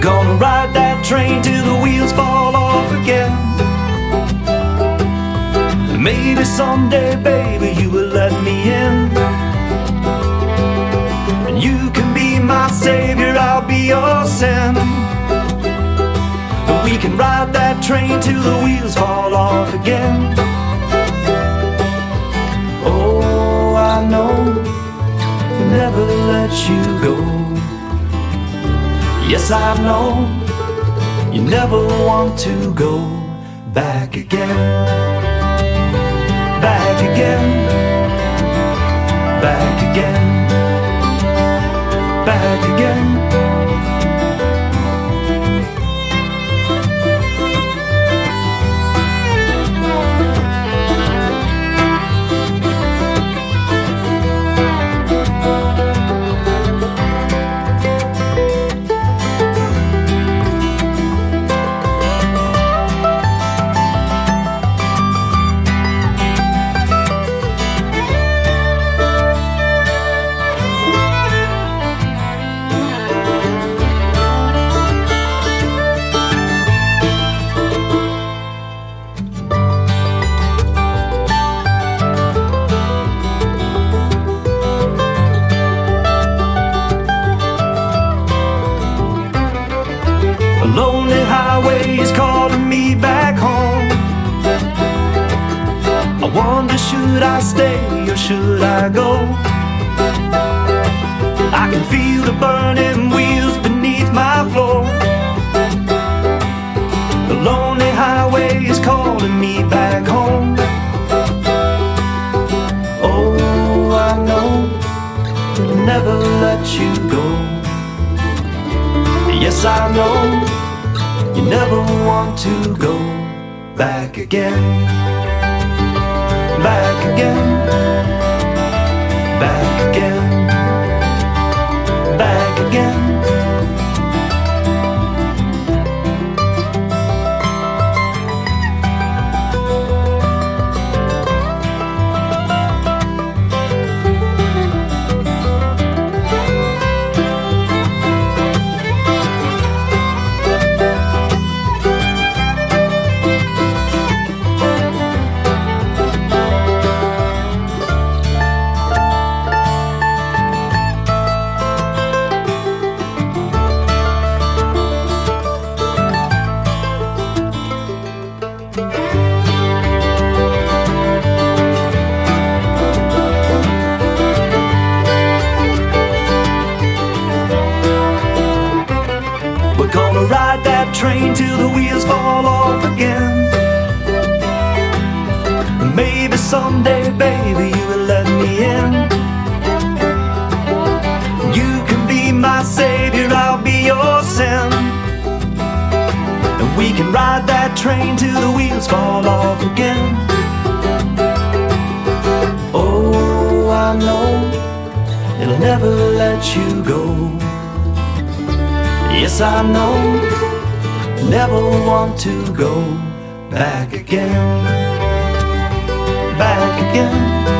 Gonna ride that train till the wheels fall off again. Maybe someday, baby, you will let me in, and you can be my savior, I'll be your sin. We can ride that train till the wheels fall off again. Oh, I know he'll never let you go. Yes, I know you never want to go back again. Back again. Back again. Back again. A lonely highway is calling me back home. I wonder, should I stay or should I go? I can feel the burning wheels beneath my floor. The lonely highway is calling me back home. Oh, I know it'll never let you go. Yes, I know you never want to go back again. Back again. Back again. Back again. Gonna ride that train till the wheels fall off again. Maybe someday, baby, you will let me in. You can be my savior, I'll be your sin, and we can ride that train till the wheels fall off again. Oh, I know it'll never let you go. Yes, I know, never want to go back again. Back again.